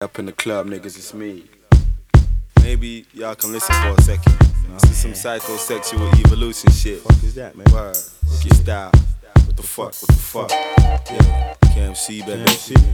Up in the club, niggas, it's me. Maybe y'all can listen for a second. This is some psychosexual evolution shit. What the fuck is that, man? Word, Rookie Style. What the fuck, what the fuck? Yeah, KMC, baby.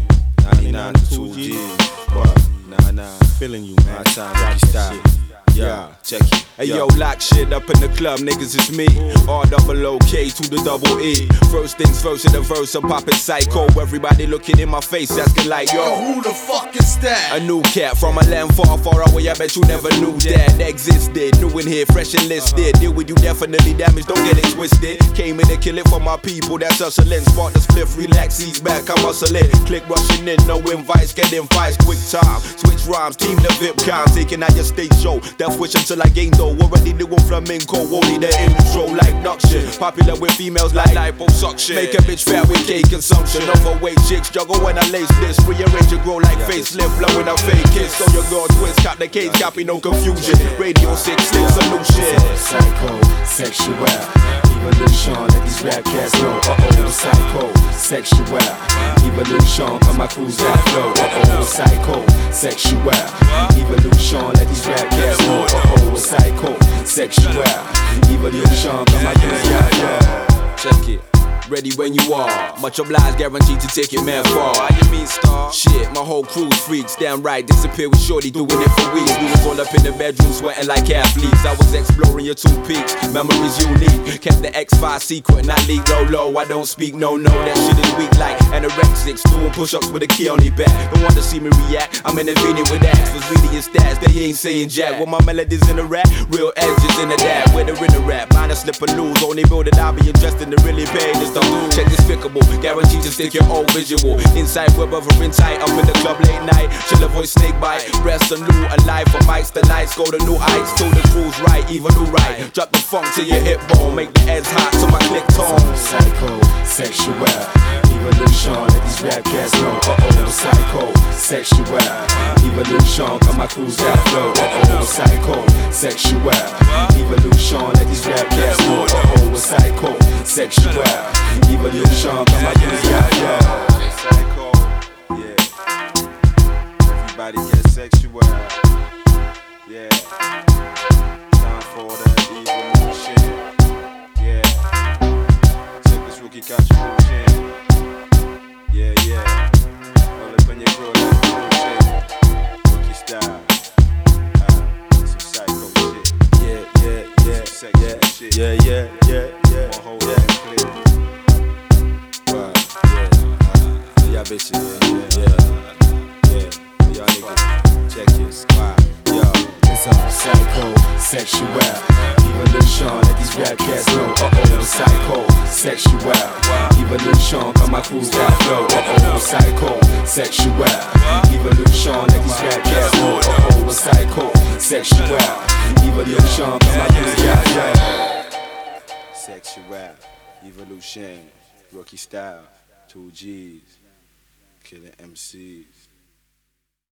KMC. 99 to 2G. Word, nah. Feeling you, man. My time, Rookie Style. Yeah, check it. Hey yo, lock shit up in the club, niggas, it's me. R-double-O-K to the double E. First things first in the verse, I'm popping psycho. Everybody looking in my face, asking like, yo, who the fuck is that? A new cat from a land far, far away. I bet you never knew that existed. New in here, fresh and listed. Deal with you definitely damaged, don't get it twisted. Came in to kill it for my people, that's hustling. Spark the spliff, relax, ease back, I'm hustling. Click rushing in, no invites, get invites, quick time. Switch rhymes, team the VIP con. Taking out your stage show, death wish until I gain though. Already doing flamenco, only the intro like Nuction. Popular with females like liposuction. Make a bitch fat with cake consumption. Overweight chicks juggle when I lace this. Rearrange and grow like facelift, blowing a fake kiss. So your girl twist, cop the cage, copy no confusion. Radio 6, still solution. Psycho, sexual, evolution. Let these rap cats know. Psycho, sexual, evolution. Come my cruise that flow. Psycho, sexual, evolution. Let these rap cats know. Psycho, sexual, evolution. Come my cruise that flow. Check it. Ready when you are. Much obliged, guaranteed to take it man far. How you mean, star? Shit, my whole crew's freaks. Damn right, disappear with shorty, doing it for weeks. We was all up in the bedroom, sweating like athletes. I was exploring your two peaks, memories unique. Kept the X5 secret, not leak low. I don't speak, no, that shit is weak like anorexics. Doing push-ups with a key on their back. Don't want to see me react, I'm intervening with acts. Was reading your stats, they ain't saying jack. With my melodies in the rap, real edges in the dab. Where they're in the rap, mine a slip or lose. Only build it, I'll be interested to really pay this. Check despicable, guaranteed to stick your old visual. Inside web over in tight, up in the club late night. Chill avoid snake bite, rest a new alive for mics. The nights go to new heights, till the crew's right, even new right. Drop the funk to your hip bone, make the heads hot to my click tone. Psycho, sexual, evolution. Let these rap cats know. Psycho, sexual, evolution. Come my cruise that flow. Psycho, sexual, evolution. Let these rap cats know. Psycho, sexual, evolution. Come my cruise that flow. Psycho, yeah. Everybody get sexual. Yeah. Time for the evolution. Yeah. Check this rookie contribution. Yeah. All up in your grill like bullshit. Rookie style. Some psycho shit. Yeah. Some sexual shit. Yeah. One whole damn clip. Y'all bitches, yeah. Y'all niggas, check it, squad, yo. It's a psycho, sexual, evolution. Let these rap cats know. Psycho, sexual, evolution. Come my cruise that flow. Psycho, sexual, evolution. Let these rap cats know. Psycho, sexual, evolution. Come my cruise that flow. Sexual, evolution, Rookie Style, 2Gs, killing MCs.